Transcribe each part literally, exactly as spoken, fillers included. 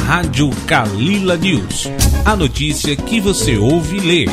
Rádio Kalila News. A notícia que você ouve e lê.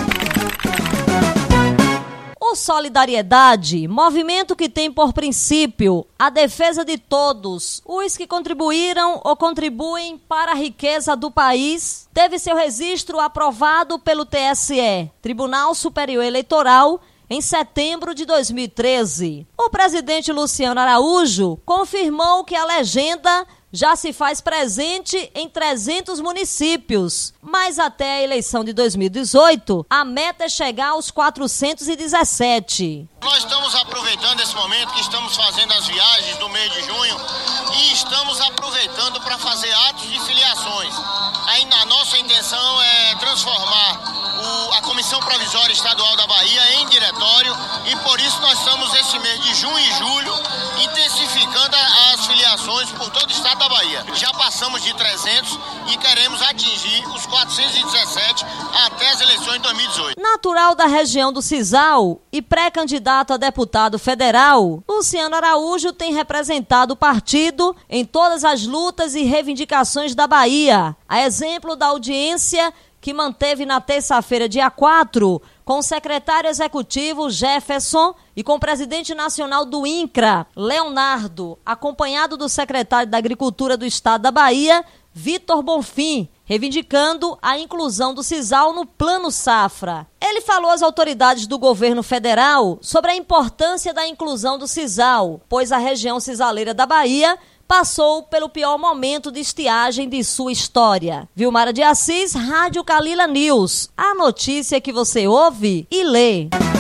O Solidariedade, movimento que tem por princípio a defesa de todos os que contribuíram ou contribuem para a riqueza do país, teve seu registro aprovado pelo T S E, Tribunal Superior Eleitoral, em setembro de dois mil e treze. O presidente Luciano Araújo confirmou que a legenda já se faz presente em trezentos municípios, mas até a eleição de dois mil e dezoito, a meta é chegar aos quatrocentos e dezessete. Nós estamos aproveitando esse momento que estamos fazendo as viagens do mês de junho e estamos aproveitando para fazer atos de filiações. A nossa intenção é transformar o, a Comissão Provisória Estadual da Bahia em diretório e por isso nós estamos esse mês de junho e julho intensificando as filiações por todo o estado da Bahia. Já passamos de trezentos e queremos atingir os quatrocentos e dezessete até as eleições de dois mil e dezoito. Natural da região do Cisal e pré-candidato a deputado federal, Luciano Araújo tem representado o partido em todas as lutas e reivindicações da Bahia. A exemplo da audiência que manteve na terça-feira, dia quatro, com o secretário executivo Jefferson e com o presidente nacional do INCRA, Leonardo, acompanhado do secretário da Agricultura do Estado da Bahia, Vitor Bonfim, reivindicando a inclusão do Cisal no Plano Safra. Ele falou às autoridades do governo federal sobre a importância da inclusão do Cisal, pois a região cisaleira da Bahia passou pelo pior momento de estiagem de sua história. Vilmara de Assis, Rádio Kalila News. A notícia que você ouve e lê.